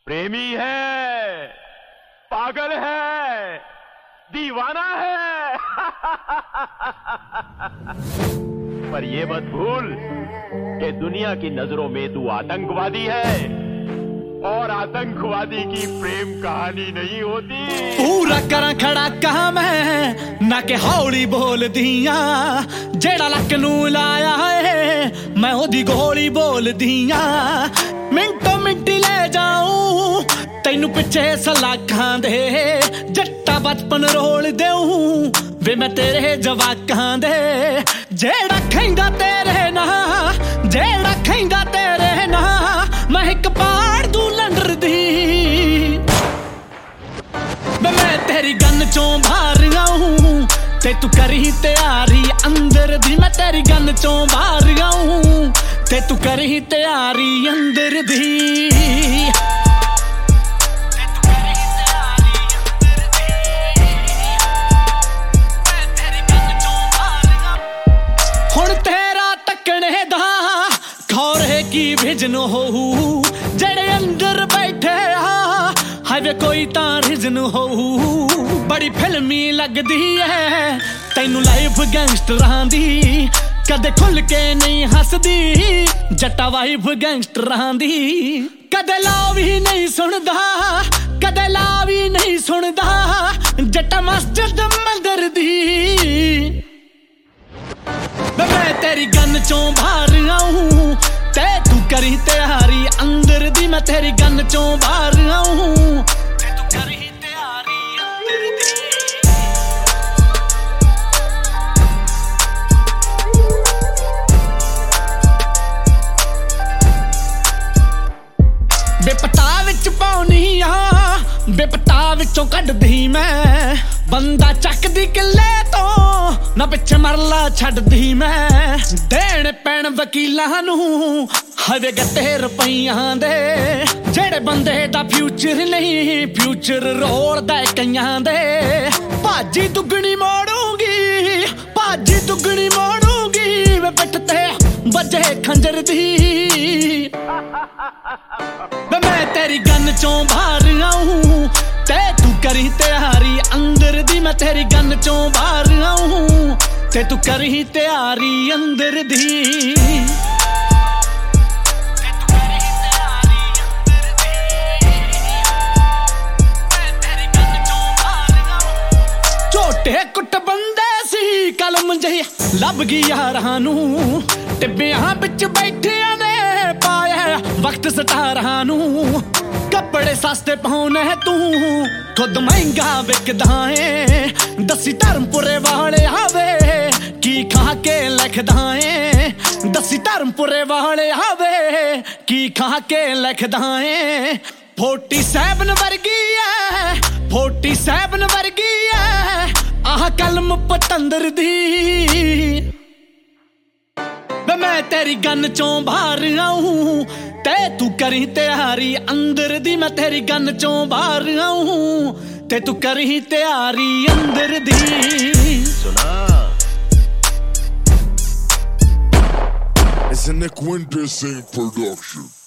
प्रेमी है, पागल है, दीवाना है। पर ये मत भूल कि दुनिया की नजरों में तू आतंकवादी है और आतंकवादी की प्रेम कहानी नहीं होती। पूरा करा खड़ा कहा मैं ना के हौली बोल दिया जेड़ा लक नू लाया है मैं ओदी गोली बोल दिया। मिंटो मिंटी ले जाऊं तैनू पिछे सलाखां दे जट्टा बचपन रोल देऊं वे मैं तेरे जवाकां दे। जेड़ा खैंदा तेरे ना जेड़ा खैंदा तेरे ना मैं एक पाड़ दूं लंडर दी। मैं तेरी गन चों बाहर आऊं ते तू करी तैयारी अंदर दी। मैं तेरी गन चों बाहर आऊं ते तू करी तैयारी अंदर दी। हुण तेरा तकने दा खौरे की विजन होऊ जेड़े अंदर बैठे हावे कोई तां रिजन होऊ। बड़ी फिल्मी लगदी है तैनू लाइफ गैंगस्टरां दी कदे खुल के नहीं हसदी जट्टा वाइफ गैंगस्टरां दी। कदे लावी नहीं सुनदा कदे लावी नहीं सुनदा जट्टा मस्जिद मंदिर दी। मैं तेरी गन चों बाहर आऊं ते तू करी तैयारी अंदर दी। मैं तेरी गन चों बाहर आऊं ते तू करी तैयारी अंदर दी। बेपता विच पाउनी आ बेपता विचों कड्डदी मैं बंदा चकदी किले तो ना पिछे मरला छड्डदी मैं। देण पैण वकीलां नू हवे गट्टे रुपइयां दे जेड़े बंदे दा फ्यूचर नहीं फ्यूचर रोलदा कईयां दे। भाजी दुगनी मोड़ूंगी भाजी दुगनी मोड़ूंगी वे पिठ ते बजे खंजर दी। मैं तेरी गन चों बाहर आऊं ते तू करी तैयारी अंदर दी। मैं तेरी गन चों बाहर आऊं ते तू करी तैयारी अंदर दी। झोटे कुट बंदे सी कलम जही लभ गई यारां नू टिब्बियां बिच बैठियां ने पाया वक्त सटारां नू। कपड़े सस्ते पाउने तू खुद महंगा विकदा है दसी धर्मपुरे वाले आवे की खा के लिखदा है। दसी धर्मपुरे वाले आवे की खा के लिखदा है। 47 वर्गी है 47 वर्गी है आह कलम पतंदर दी। मैं तेरी गन चों बाहर आऊं ते तू करी तैयारी अंदर दी। मैं तेरी गन चों बाहर आऊं ते तू करी तैयारी अंदर दी। सुना It's a Nick Winter production.